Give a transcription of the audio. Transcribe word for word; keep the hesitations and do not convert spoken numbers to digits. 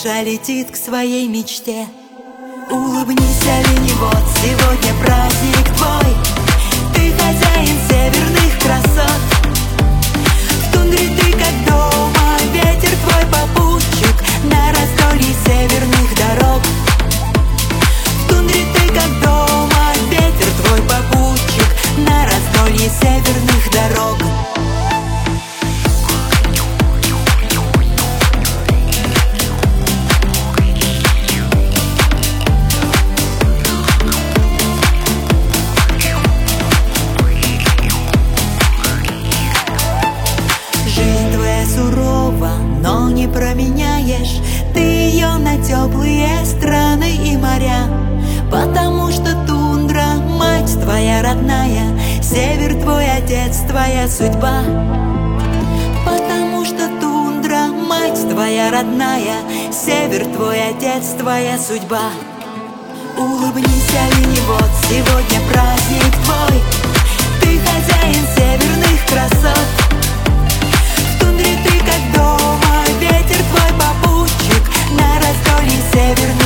душа летит к своей мечте. Улыбнись, оленевод, сегодня праздник твой. Ты хозяин северных красот. В тундре ты как дома, ветер твой попутчик на раздолье северных дорог. В тундре ты как дома, ветер твой попутчик на раздолье северных дорог. Но не променяешь ты ее на теплые страны и моря, потому что тундра, мать твоя родная, север твой отец, твоя судьба. Потому что тундра, мать твоя родная, север твой отец, твоя судьба. Улыбнись, оленевод, сегодня праздник твой. Ты хозяин северных красот. В тундре ты как дома, ветер твой попутчик на раздолье северных